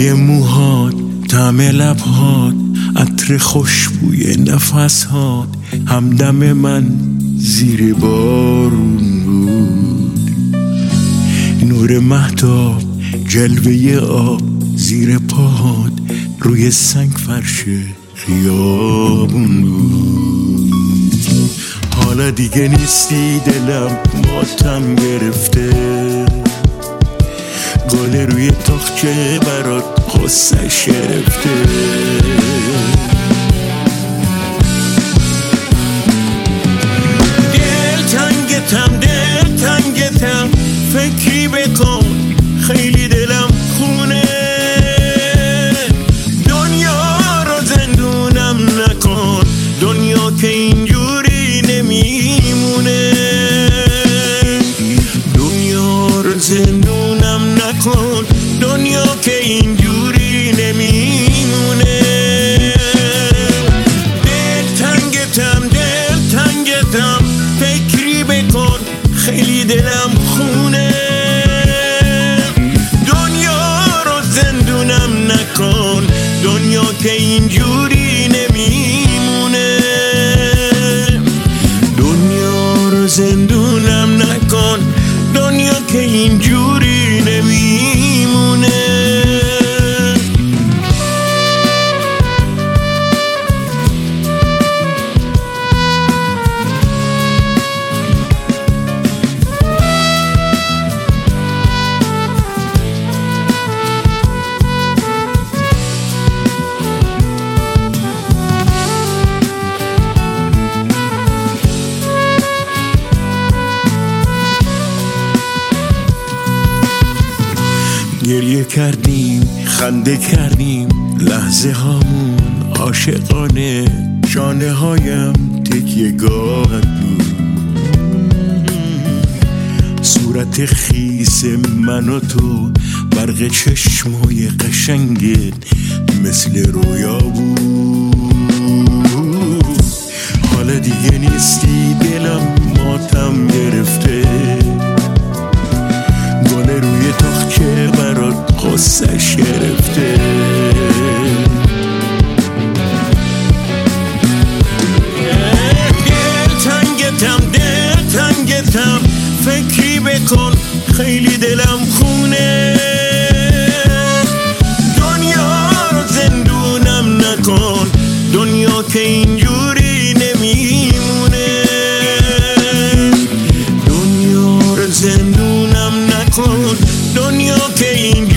بوی موهات، طعم لبهات، عطر خوشبوی نفسهات، همدم من زیر بارون بود. نور مهتاب، جلوه آب زیر پاهات، روی سنگ فرش خیابون بود. حالا دیگه نیستی، دلم ماتم گرفته، گل روی تاقچه برات قصه‌ش گرفته. دلتنگتم فکری بکن، خیلی دلم خونه، دنیا رو زندونم نکن، دنیا که اینجوری نمیمونه، دنیا رو زندونم نکن، دنیا که اینجوری نمیمونه. دلتنگتم فکری بکن، خیلی دلم خونه، دنیا رو زندونم نکن، دنیا که اینجوری نمیمونه، دنیا رو زندونم نکن، دنیا که اینجوری نمیمونه. گریه کردیم، خنده کردیم، لحظه هامون عاشقانه، شانه هایم تکیه گاهت بود، صورت خیس من و تو، برق چشمای قشنگت مثل رویا بود. حالا دیگه نیستی، دلم ماتم گرفته، گل روی تاقچه برات قصه‌ش گرفته. دلتنگتم فکری بکن، خیلی دلم خونه، دنیا رو زندونم نکن، دنیا که اینجوری نمیمونه، دنیا رو زندونم نکن، دنیا که اینجوری